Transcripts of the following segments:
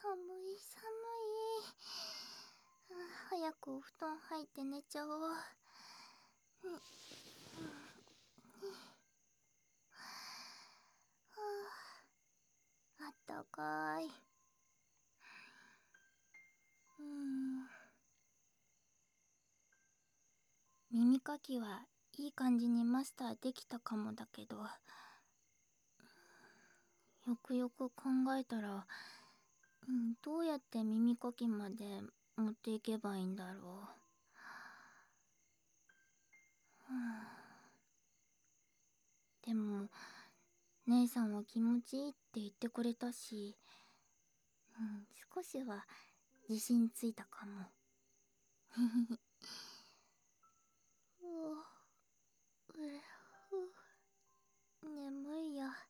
い寒い。早くお布団入って寝ちゃおう。あったかい。耳かきはいい感じにマスターできたかもだけど、よくよく考えたら、どうやって耳かきまで持っていけばいいんだろう。でも姉さんは気持ちいいって言ってくれたし、少しは自信ついたかも。眠いや。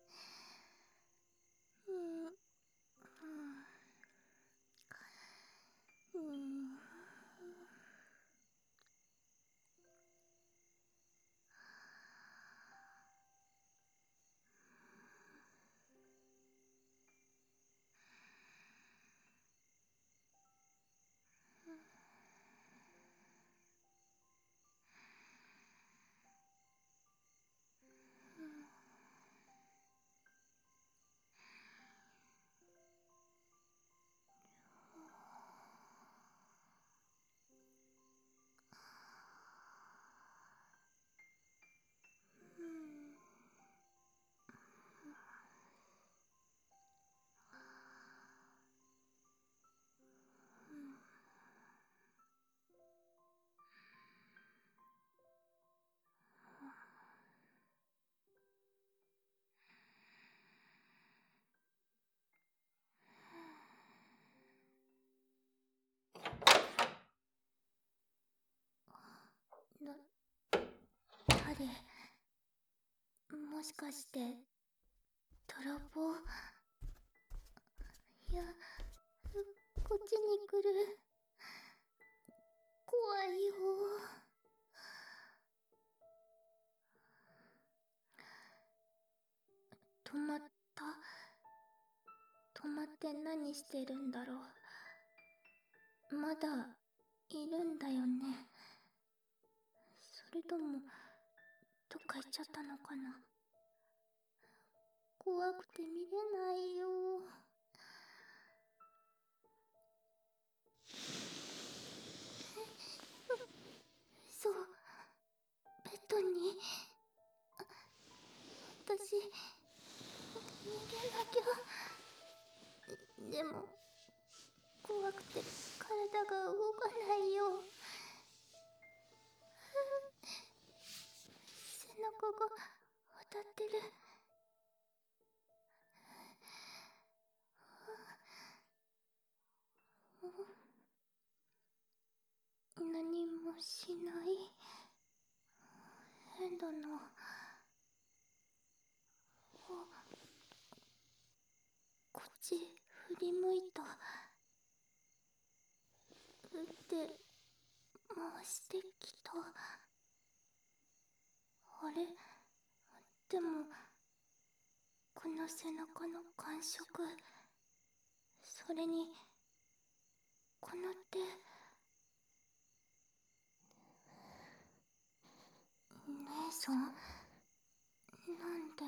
誰？もしかして泥棒？いや、こっちに来る。怖いよ。止まった。止まって何してるんだろう。まだいるんだよね。それともどっか行っちゃったのかな。怖くて見れないよ。そう、ベッドに。私逃げなきゃ。でも怖くて体が動かないよ。背中が当たってる。何もしない。変だな。こっち振り向いた。腕回してきた。あれ？でもこの背中の感触、それにこの手。姉さん？なんで？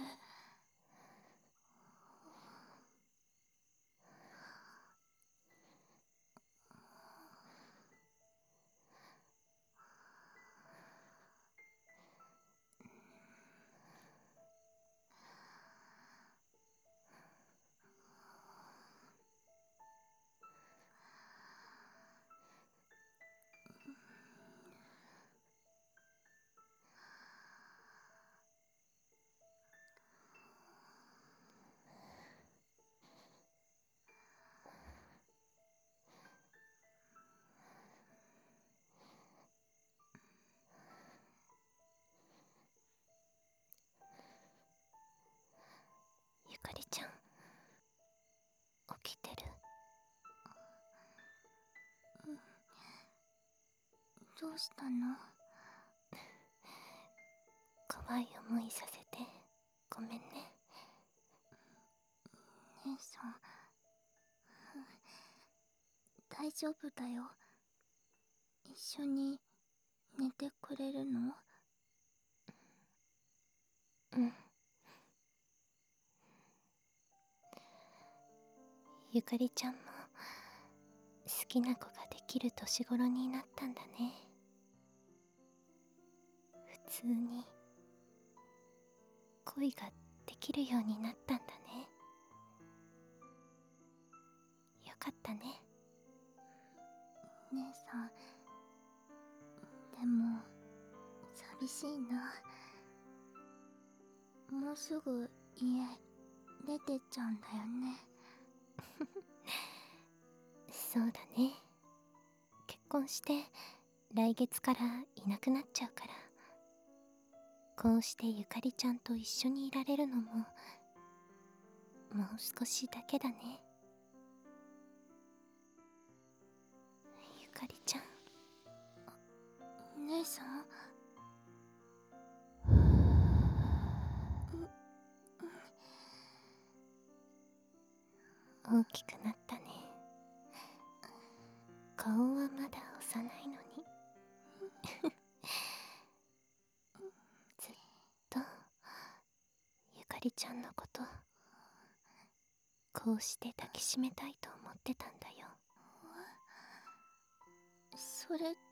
ゆかりちゃん、起きてる？どうしたの？怖い思いさせてごめんね。姉さん、 大丈夫だよ。一緒に寝てくれるの？ うん。ゆかりちゃんも好きな子ができる年頃になったんだね。普通に恋ができるようになったんだね。よかったね。 姉さん、でも寂しいな。もうすぐ家出てっちゃうんだよね。 そうだね。結婚して来月からいなくなっちゃうから、こうしてゆかりちゃんと一緒にいられるのももう少しだけだね。ゆかりちゃん。 姉さん。 大きくなったね。顔はまだ幼いのにずっとゆかりちゃんのことこうして抱きしめたいと思ってたんだよ。 それって。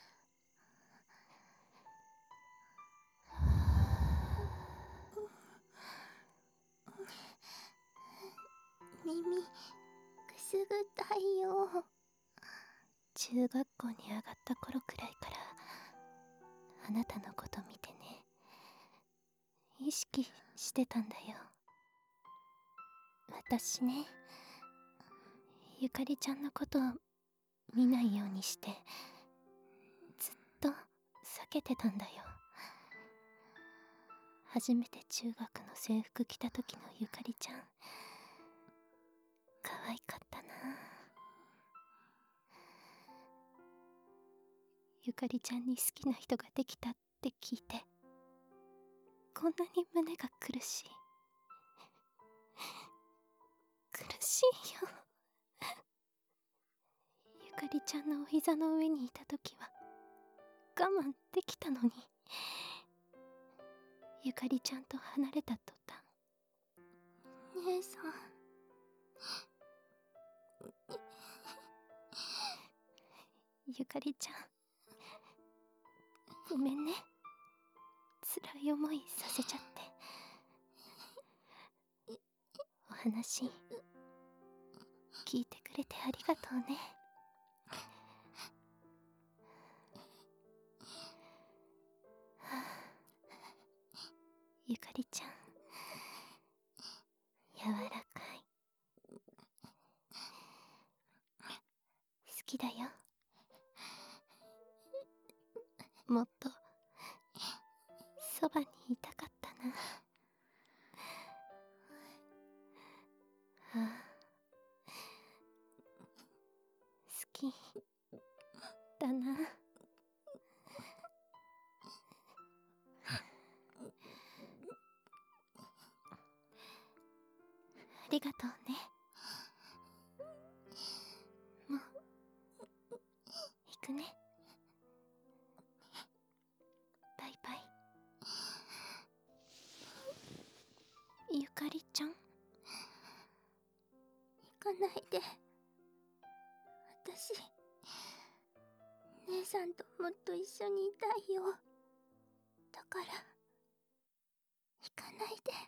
耳くすぐったいよ。 中学校に上がった頃くらいからあなたのこと見てね、意識してたんだよ。私ね、ゆかりちゃんのことを見ないようにしてずっと避けてたんだよ。初めて中学の制服着た時のゆかりちゃん、可愛かったな。ゆかりちゃんに好きな人ができたって聞いて、こんなに胸が苦しい。苦しいよ。ゆかりちゃんのお膝の上にいた時は我慢できたのに、ゆかりちゃんと離れた途端。 姉さん。 ゆかりちゃん、ごめんね。辛い思いさせちゃって。お話聞いてくれてありがとうね。はあ、ゆかりちゃん、柔らかい。好きだよ。もっとそばにいたかったな。ああ、好きだな。ありがとうね。もう行くね。バイバイ。ゆかりちゃん。 行かないで。私、姉さんともっと一緒にいたいよ。だから行かないで。